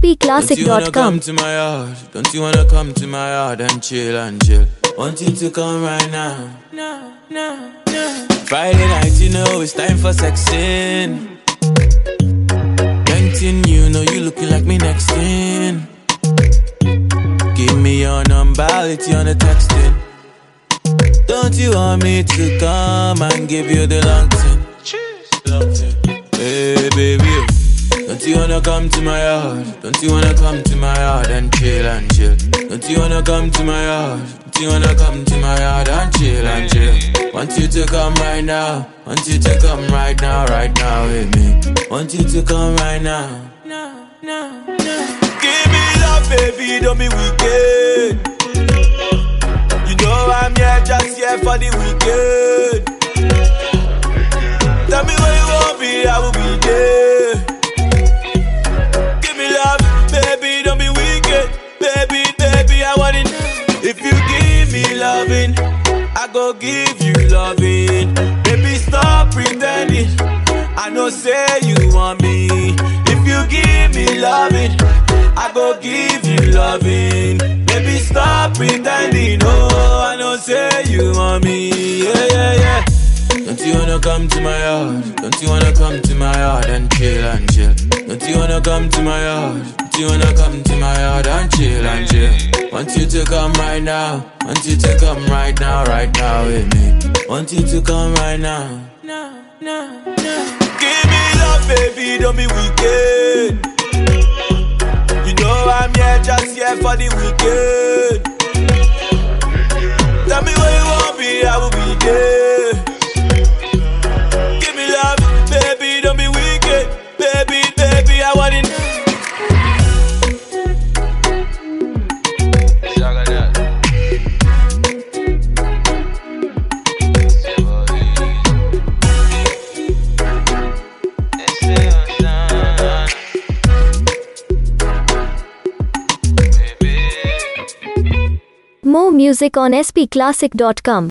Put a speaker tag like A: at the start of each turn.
A: spclassic.com.
B: Come to my yard? Don't you wanna come to my yard and chill and chill? Want you to come right now. Friday night, you know it's time for sexing. Painting, you know you looking like me next in. Give me your number, it's on the texting. Don't you want me to come and give you the long thing? Hey baby, don't you wanna come to my yard? Don't you wanna come to my yard and chill and chill? Don't you wanna come to my yard? Don't you wanna come to my yard and chill and chill? Want you to come right now. Want you to come right now with me. Want you to come right now. Give me love, baby, don't be wicked. You know I'm here, just here for the weekend. Tell me where you want me, I will be there. Give me love, baby, don't be wicked. Baby, I want it. If you give me loving, I go give you loving. Baby, stop pretending. I know say you want me. If you give me loving, I go give you loving. Baby, stop pretending. Oh, I know say you want me. Yeah. Don't you wanna come to my yard? Don't you wanna come to my yard and chill and chill? Don't you wanna come to my yard? Don't you wanna come to my yard and chill and chill? Want you to come right now. Want you to come right now with me. Want you to come right now. Give me love, baby, don't be wicked. You know I'm here, just here for the weekend. Tell me where you want me, I will be there. Give me love, baby, don't be wicked. Baby, I want it.
A: More music on spclassic.com.